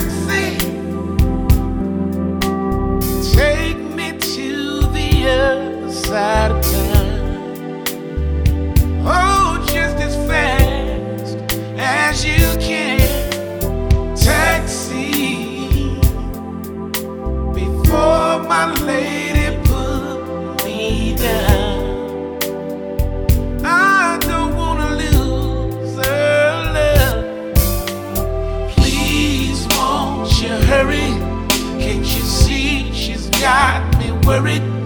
taxi, take me to the other side of town. Oh, just as fast as you can. Taxi, before my lady put me down. I don't wanna lose her love. Please, won't you hurry? Can't you see she's got me worried?